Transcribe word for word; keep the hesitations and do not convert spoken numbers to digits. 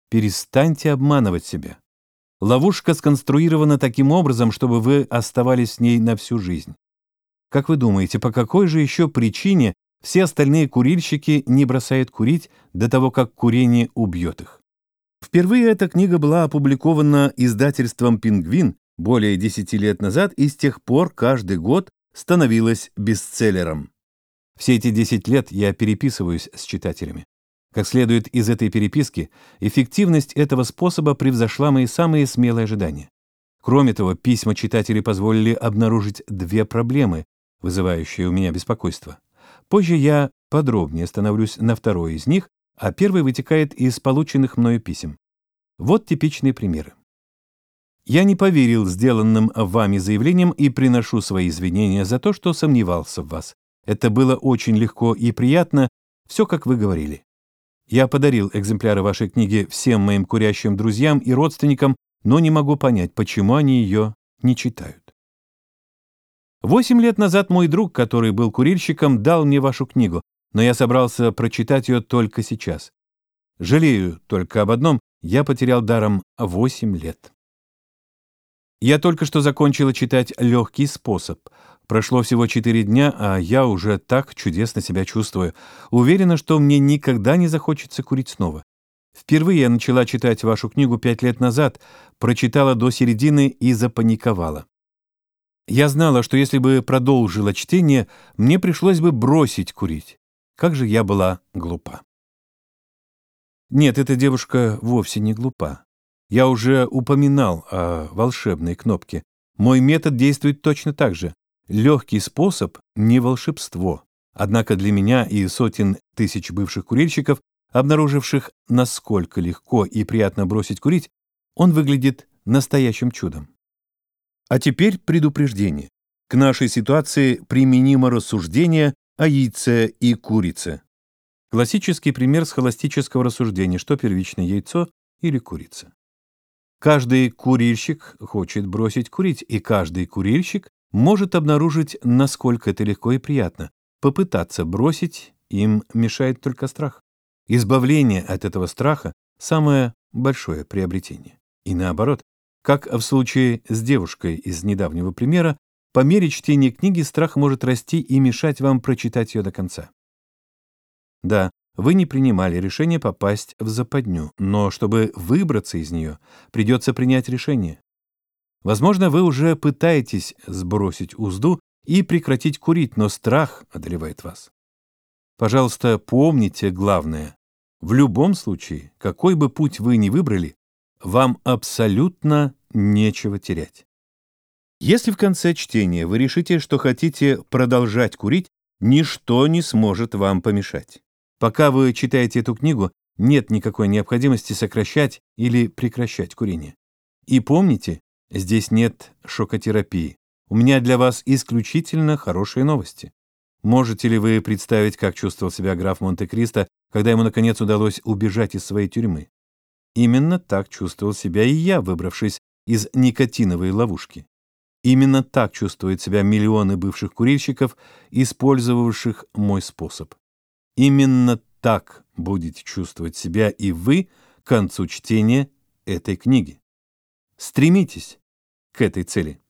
Перестаньте обманывать себя. Ловушка сконструирована таким образом, чтобы вы оставались с ней на всю жизнь. Как вы думаете, по какой же еще причине все остальные курильщики не бросают курить до того, как курение убьет их? Впервые эта книга была опубликована издательством «Пингвин» более десяти лет назад и с тех пор каждый год становилась бестселлером. Все эти десять лет я переписываюсь с читателями. Как следует из этой переписки, эффективность этого способа превзошла мои самые смелые ожидания. Кроме того, письма читателей позволили обнаружить две проблемы, вызывающие у меня беспокойство. Позже я подробнее остановлюсь на второй из них, а первый вытекает из полученных мною писем. Вот типичные примеры. Я не поверил сделанным вами заявлениям и приношу свои извинения за то, что сомневался в вас. Это было очень легко и приятно, все как вы говорили. Я подарил экземпляры вашей книги всем моим курящим друзьям и родственникам, но не могу понять, почему они ее не читают. Восемь лет назад мой друг, который был курильщиком, дал мне вашу книгу, но я собрался прочитать ее только сейчас. Жалею только об одном, я потерял даром восемь лет. Я только что закончила читать «Легкий способ». Прошло всего четыре дня, а я уже так чудесно себя чувствую. Уверена, что мне никогда не захочется курить снова. Впервые я начала читать вашу книгу пять лет назад, прочитала до середины и запаниковала. Я знала, что если бы продолжила чтение, мне пришлось бы бросить курить. Как же я была глупа. Нет, эта девушка вовсе не глупа. Я уже упоминал о волшебной кнопке. Мой метод действует точно так же. Легкий способ – не волшебство. Однако для меня и сотен тысяч бывших курильщиков, обнаруживших, насколько легко и приятно бросить курить, он выглядит настоящим чудом. А теперь предупреждение. К нашей ситуации применимо рассуждение о яйце и курице. Классический пример схоластического рассуждения, что первичное, яйцо или курица. Каждый курильщик хочет бросить курить, и каждый курильщик может обнаружить, насколько это легко и приятно. Попытаться бросить им мешает только страх. Избавление от этого страха – самое большое приобретение. И наоборот, как в случае с девушкой из недавнего примера, по мере чтения книги страх может расти и мешать вам прочитать ее до конца. Да, вы не принимали решение попасть в западню, но чтобы выбраться из нее, придется принять решение. Возможно, вы уже пытаетесь сбросить узду и прекратить курить, но страх одолевает вас. Пожалуйста, помните главное. В любом случае, какой бы путь вы ни выбрали, вам абсолютно нечего терять. Если в конце чтения вы решите, что хотите продолжать курить, ничто не сможет вам помешать. Пока вы читаете эту книгу, нет никакой необходимости сокращать или прекращать курение. И помните, здесь нет шокотерапии. У меня для вас исключительно хорошие новости. Можете ли вы представить, как чувствовал себя граф Монте-Кристо, когда ему, наконец, удалось убежать из своей тюрьмы? Именно так чувствовал себя и я, выбравшись из никотиновой ловушки. Именно так чувствуют себя миллионы бывших курильщиков, использовавших мой способ. Именно так будете чувствовать себя и вы к концу чтения этой книги. Стремитесь к этой цели.